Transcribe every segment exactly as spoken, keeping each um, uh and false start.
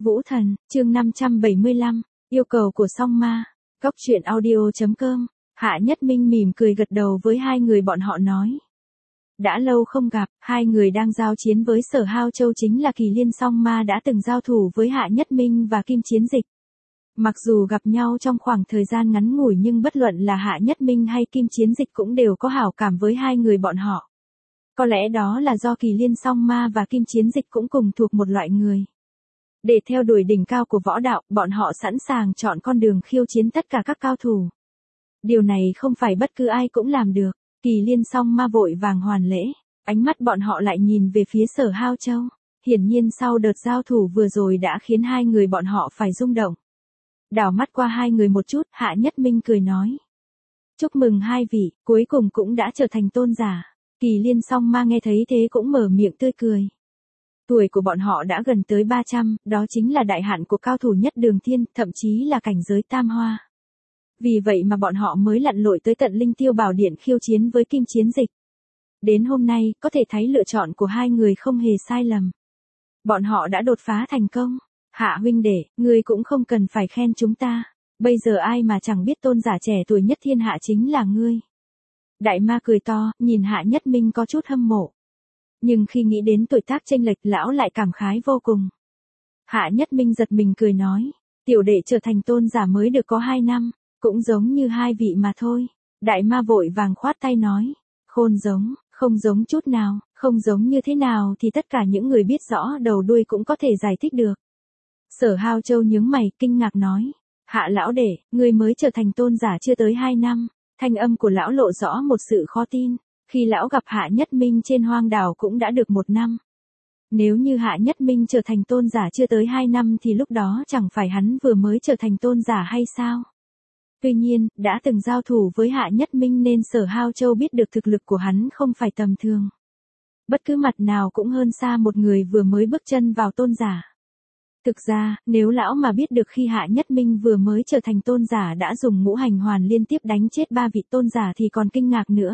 Vũ Thần, chương năm trăm bảy mươi lăm, yêu cầu của Song Ma. Góc truyện audio chấm com. Hạ Nhất Minh mỉm cười gật đầu với hai người bọn họ nói. Đã lâu không gặp, hai người đang giao chiến với Sở Hao Châu chính là Kỳ Liên Song Ma đã từng giao thủ với Hạ Nhất Minh và Kim Chiến Dịch. Mặc dù gặp nhau trong khoảng thời gian ngắn ngủi nhưng bất luận là Hạ Nhất Minh hay Kim Chiến Dịch cũng đều có hảo cảm với hai người bọn họ. Có lẽ đó là do Kỳ Liên Song Ma và Kim Chiến Dịch cũng cùng thuộc một loại người. Để theo đuổi đỉnh cao của võ đạo, bọn họ sẵn sàng chọn con đường khiêu chiến tất cả các cao thủ. Điều này không phải bất cứ ai cũng làm được. Kỳ Liên Song Ma vội vàng hoàn lễ, ánh mắt bọn họ lại nhìn về phía Sở Hao Châu. Hiển nhiên sau đợt giao thủ vừa rồi đã khiến hai người bọn họ phải rung động. Đảo mắt qua hai người một chút, Hạ Nhất Minh cười nói. Chúc mừng hai vị, cuối cùng cũng đã trở thành tôn giả. Kỳ Liên Song Ma nghe thấy thế cũng mở miệng tươi cười. Tuổi của bọn họ đã gần tới ba trăm, đó chính là đại hạn của cao thủ nhất đường thiên, thậm chí là cảnh giới tam hoa. Vì vậy mà bọn họ mới lặn lội tới tận Linh Tiêu Bảo Điện khiêu chiến với Kim Chiến Dịch. Đến hôm nay, có thể thấy lựa chọn của hai người không hề sai lầm. Bọn họ đã đột phá thành công. Hạ huynh đệ, ngươi cũng không cần phải khen chúng ta. Bây giờ ai mà chẳng biết tôn giả trẻ tuổi nhất thiên hạ chính là ngươi. Đại Ma cười to, nhìn Hạ Nhất Minh có chút hâm mộ. Nhưng khi nghĩ đến tuổi tác chênh lệch, lão lại cảm khái vô cùng. Hạ Nhất Minh giật mình cười nói, tiểu đệ trở thành tôn giả mới được có hai năm, cũng giống như hai vị mà thôi. Đại Ma vội vàng khoát tay nói, khôn giống, không giống chút nào, không giống như thế nào thì tất cả những người biết rõ đầu đuôi cũng có thể giải thích được. Sở Hao Châu nhướng mày, kinh ngạc nói, Hạ lão đệ, ngươi mới trở thành tôn giả chưa tới hai năm. Thanh âm của lão lộ rõ một sự khó tin. Khi lão gặp Hạ Nhất Minh trên hoang đảo cũng đã được một năm. Nếu như Hạ Nhất Minh trở thành tôn giả chưa tới hai năm thì lúc đó chẳng phải hắn vừa mới trở thành tôn giả hay sao? Tuy nhiên, đã từng giao thủ với Hạ Nhất Minh nên Sở Hao Châu biết được thực lực của hắn không phải tầm thường. Bất cứ mặt nào cũng hơn xa một người vừa mới bước chân vào tôn giả. Thực ra, nếu lão mà biết được khi Hạ Nhất Minh vừa mới trở thành tôn giả đã dùng ngũ hành hoàn liên tiếp đánh chết ba vị tôn giả thì còn kinh ngạc nữa.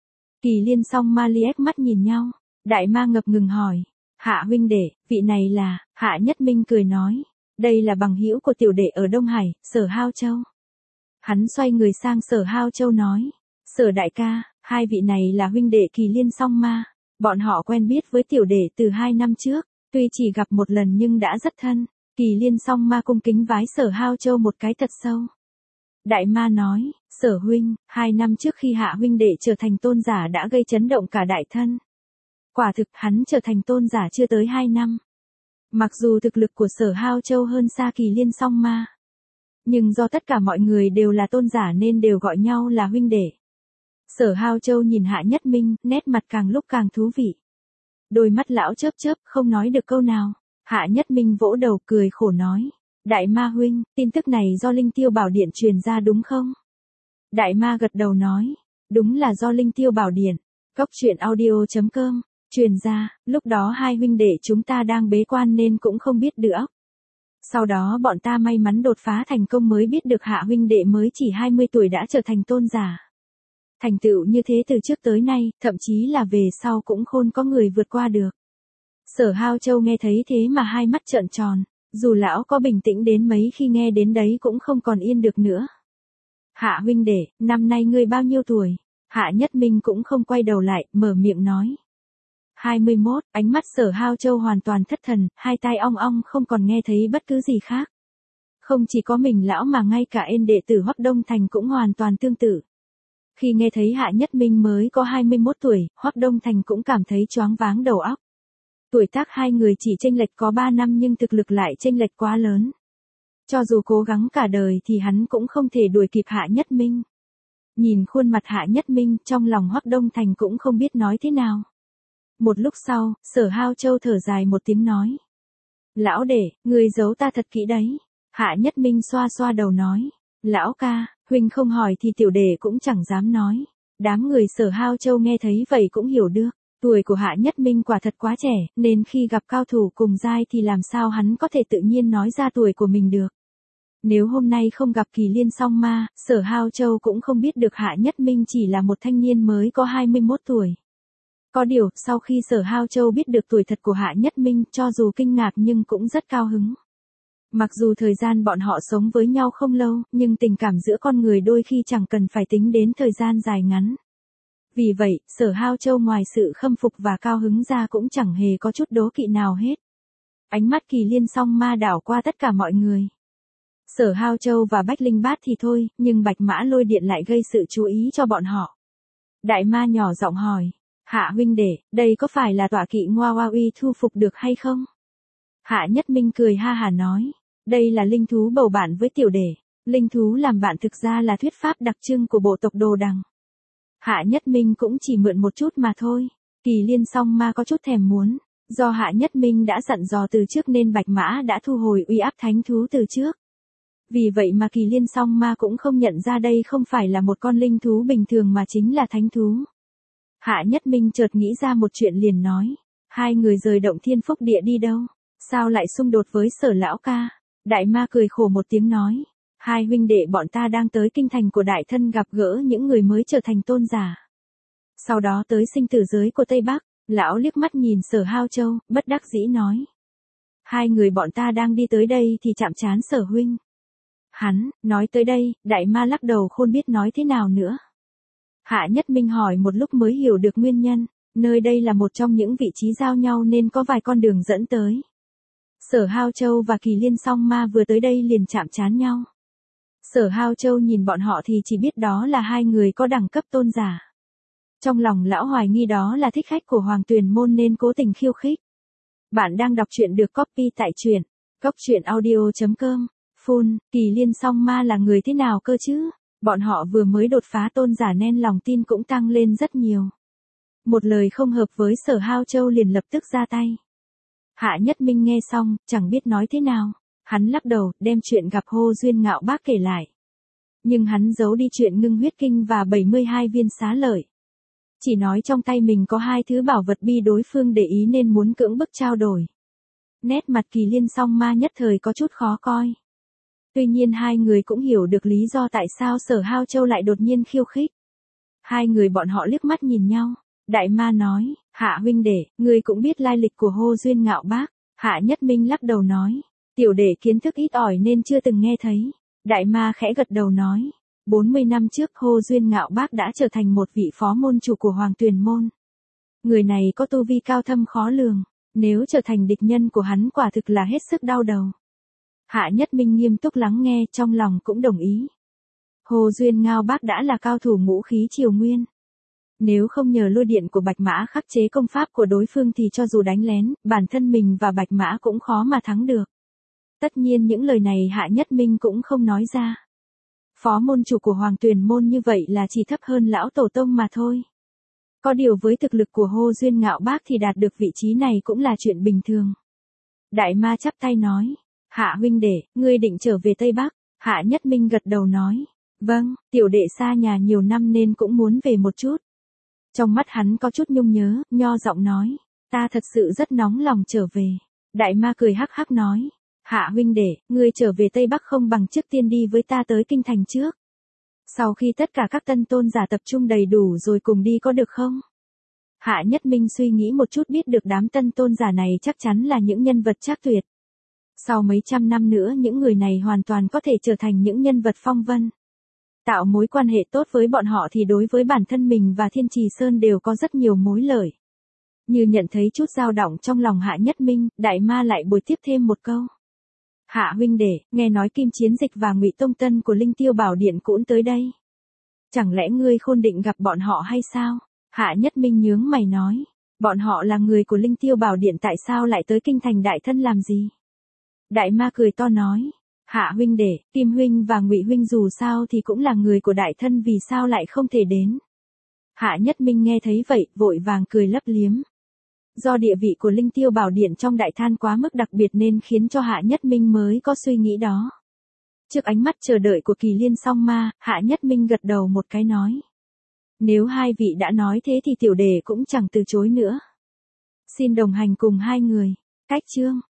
Kỳ Liên Song Ma liếc mắt nhìn nhau, Đại Ma ngập ngừng hỏi, Hạ huynh đệ, vị này là, Hạ Nhất Minh cười nói, đây là bằng hữu của tiểu đệ ở Đông Hải, Sở Hao Châu. Hắn xoay người sang Sở Hao Châu nói, Sở đại ca, hai vị này là huynh đệ Kỳ Liên Song Ma, bọn họ quen biết với tiểu đệ từ hai năm trước, tuy chỉ gặp một lần nhưng đã rất thân. Kỳ Liên Song Ma cung kính vái Sở Hao Châu một cái thật sâu. Đại Ma nói, Sở huynh, hai năm trước khi Hạ huynh đệ trở thành tôn giả đã gây chấn động cả đại thân. Quả thực hắn trở thành tôn giả chưa tới hai năm. Mặc dù thực lực của Sở Hao Châu hơn xa Kỳ Liên Song Ma, nhưng do tất cả mọi người đều là tôn giả nên đều gọi nhau là huynh đệ. Sở Hao Châu nhìn Hạ Nhất Minh, nét mặt càng lúc càng thú vị. Đôi mắt lão chớp chớp, không nói được câu nào. Hạ Nhất Minh vỗ đầu cười khổ nói, Đại Ma huynh, tin tức này do Linh Tiêu Bảo Điện truyền ra đúng không? Đại Ma gật đầu nói, đúng là do Linh Tiêu Bảo Điện. Góc truyện audio chấm com, truyền ra, lúc đó hai huynh đệ chúng ta đang bế quan nên cũng không biết được. Sau đó bọn ta may mắn đột phá thành công mới biết được Hạ huynh đệ mới chỉ hai mươi tuổi đã trở thành tôn giả. Thành tựu như thế từ trước tới nay, thậm chí là về sau cũng khôn có người vượt qua được. Sở Hao Châu nghe thấy thế mà hai mắt trợn tròn, dù lão có bình tĩnh đến mấy khi nghe đến đấy cũng không còn yên được nữa. Hạ huynh đệ, năm nay ngươi bao nhiêu tuổi? Hạ Nhất Minh cũng không quay đầu lại, mở miệng nói. hai mươi mốt, ánh mắt Sở Hao Châu hoàn toàn thất thần, hai tai ong ong không còn nghe thấy bất cứ gì khác. Không chỉ có mình lão mà ngay cả ên đệ tử Hoắc Đông Thành cũng hoàn toàn tương tự. Khi nghe thấy Hạ Nhất Minh mới có hai mươi mốt tuổi, Hoắc Đông Thành cũng cảm thấy choáng váng đầu óc. Tuổi tác hai người chỉ chênh lệch có ba năm nhưng thực lực lại chênh lệch quá lớn. Cho dù cố gắng cả đời thì hắn cũng không thể đuổi kịp Hạ Nhất Minh. Nhìn khuôn mặt Hạ Nhất Minh, trong lòng Hoắc Đông Thành cũng không biết nói thế nào. Một lúc sau, Sở Hao Châu thở dài một tiếng nói. Lão đệ, người giấu ta thật kỹ đấy. Hạ Nhất Minh xoa xoa đầu nói. Lão ca, huynh không hỏi thì tiểu đệ cũng chẳng dám nói. Đám người Sở Hao Châu nghe thấy vậy cũng hiểu được. Tuổi của Hạ Nhất Minh quả thật quá trẻ, nên khi gặp cao thủ cùng giai thì làm sao hắn có thể tự nhiên nói ra tuổi của mình được. Nếu hôm nay không gặp Kỳ Liên Song Ma, Sở Hao Châu cũng không biết được Hạ Nhất Minh chỉ là một thanh niên mới có hai mươi mốt tuổi. Có điều, sau khi Sở Hao Châu biết được tuổi thật của Hạ Nhất Minh, cho dù kinh ngạc nhưng cũng rất cao hứng. Mặc dù thời gian bọn họ sống với nhau không lâu, nhưng tình cảm giữa con người đôi khi chẳng cần phải tính đến thời gian dài ngắn. Vì vậy, Sở Hao Châu ngoài sự khâm phục và cao hứng ra cũng chẳng hề có chút đố kỵ nào hết. Ánh mắt Kỳ Liên Song Ma đảo qua tất cả mọi người. Sở Hao Châu và Bách Linh Bát thì thôi, nhưng Bạch Mã Lôi Điện lại gây sự chú ý cho bọn họ. Đại ma nhỏ giọng hỏi, Hạ huynh đệ, đây có phải là tọa kỵ Ngoa Hoa Uy thu phục được hay không? Hạ Nhất Minh cười ha hà nói, đây là linh thú bầu bạn với tiểu đệ. Linh thú làm bạn thực ra là thuyết pháp đặc trưng của bộ tộc Đồ Đằng. Hạ Nhất Minh cũng chỉ mượn một chút mà thôi. Kỳ Liên Song Ma có chút thèm muốn. Do Hạ Nhất Minh đã dặn dò từ trước nên Bạch Mã đã thu hồi uy áp thánh thú từ trước. Vì vậy mà Kỳ Liên Song Ma cũng không nhận ra đây không phải là một con linh thú bình thường mà chính là thánh thú. Hạ Nhất Minh chợt nghĩ ra một chuyện liền nói. Hai người rời động Thiên Phúc Địa đi đâu? Sao lại xung đột với Sở lão ca? Đại ma cười khổ một tiếng nói. Hai huynh đệ bọn ta đang tới kinh thành của đại thân gặp gỡ những người mới trở thành tôn giả. Sau đó tới sinh tử giới của Tây Bắc, lão liếc mắt nhìn Sở Hao Châu, bất đắc dĩ nói. Hai người bọn ta đang đi tới đây thì chạm trán Sở huynh. Hắn, nói tới đây, đại ma lắc đầu không biết nói thế nào nữa. Hạ Nhất Minh hỏi một lúc mới hiểu được nguyên nhân, nơi đây là một trong những vị trí giao nhau nên có vài con đường dẫn tới. Sở Hao Châu và Kỳ Liên Song Ma vừa tới đây liền chạm trán nhau. Sở Hao Châu nhìn bọn họ thì chỉ biết đó là hai người có đẳng cấp tôn giả. Trong lòng lão hoài nghi đó là thích khách của Hoàng Tuyền Môn nên cố tình khiêu khích. Bạn đang đọc truyện được copy tại truyện góc truyện audio chấm com. Phun, Kỳ Liên Song Ma là người thế nào cơ chứ? Bọn họ vừa mới đột phá tôn giả nên lòng tin cũng tăng lên rất nhiều. Một lời không hợp với Sở Hao Châu liền lập tức ra tay. Hạ Nhất Minh nghe xong, chẳng biết nói thế nào. Hắn lắc đầu, đem chuyện gặp Hô Duyên Ngạo Bác kể lại. Nhưng hắn giấu đi chuyện ngưng huyết kinh và bảy mươi hai viên xá lợi. Chỉ nói trong tay mình có hai thứ bảo vật bi đối phương để ý nên muốn cưỡng bức trao đổi. Nét mặt Kỳ Liên Song Ma nhất thời có chút khó coi. Tuy nhiên hai người cũng hiểu được lý do tại sao Sở Hao Châu lại đột nhiên khiêu khích. Hai người bọn họ liếc mắt nhìn nhau. Đại ma nói, Hạ huynh đệ, ngươi cũng biết lai lịch của Hô Duyên Ngạo Bác. Hạ Nhất Minh lắc đầu nói, tiểu đệ kiến thức ít ỏi nên chưa từng nghe thấy. Đại ma khẽ gật đầu nói, bốn mươi năm trước Hô Duyên Ngạo Bác đã trở thành một vị phó môn chủ của Hoàng Tuyền Môn. Người này có tu vi cao thâm khó lường, nếu trở thành địch nhân của hắn quả thực là hết sức đau đầu. Hạ Nhất Minh nghiêm túc lắng nghe, trong lòng cũng đồng ý. Hô Duyên Ngạo Bác đã là cao thủ ngũ khí triều nguyên. Nếu không nhờ lôi điện của Bạch Mã khắc chế công pháp của đối phương thì cho dù đánh lén, bản thân mình và Bạch Mã cũng khó mà thắng được. Tất nhiên những lời này Hạ Nhất Minh cũng không nói ra. Phó môn chủ của Hoàng Tuyền Môn như vậy là chỉ thấp hơn lão tổ tông mà thôi. Có điều với thực lực của Hô Duyên Ngạo Bác thì đạt được vị trí này cũng là chuyện bình thường. Đại ma chắp tay nói, Hạ huynh đệ, ngươi định trở về Tây Bắc. Hạ Nhất Minh gật đầu nói, vâng, tiểu đệ xa nhà nhiều năm nên cũng muốn về một chút. Trong mắt hắn có chút nhung nhớ, nho giọng nói, ta thật sự rất nóng lòng trở về. Đại ma cười hắc hắc nói, Hạ huynh đệ, ngươi trở về Tây Bắc không bằng trước tiên đi với ta tới kinh thành trước. Sau khi tất cả các tân tôn giả tập trung đầy đủ rồi cùng đi có được không? Hạ Nhất Minh suy nghĩ một chút biết được đám tân tôn giả này chắc chắn là những nhân vật trác tuyệt. Sau mấy trăm năm nữa những người này hoàn toàn có thể trở thành những nhân vật phong vân. Tạo mối quan hệ tốt với bọn họ thì đối với bản thân mình và Thiên Trì Sơn đều có rất nhiều mối lợi. Như nhận thấy chút dao động trong lòng Hạ Nhất Minh, đại ma lại bồi tiếp thêm một câu. Hạ huynh đệ, nghe nói Kim Chiến Dịch và Ngụy Tông Tân của Linh Tiêu Bảo Điện cũng tới đây. Chẳng lẽ ngươi khôn định gặp bọn họ hay sao? Hạ Nhất Minh nhướng mày nói, bọn họ là người của Linh Tiêu Bảo Điện tại sao lại tới kinh thành đại thân làm gì? Đại ma cười to nói, Hạ huynh đệ, Kim huynh và Ngụy huynh dù sao thì cũng là người của đại thân vì sao lại không thể đến? Hạ Nhất Minh nghe thấy vậy, vội vàng cười lấp liếm. Do địa vị của Linh Tiêu Bảo Điện trong đại than quá mức đặc biệt nên khiến cho Hạ Nhất Minh mới có suy nghĩ đó. Trước ánh mắt chờ đợi của Kỳ Liên Song Ma, Hạ Nhất Minh gật đầu một cái nói. Nếu hai vị đã nói thế thì tiểu đệ cũng chẳng từ chối nữa. Xin đồng hành cùng hai người. Cách chương.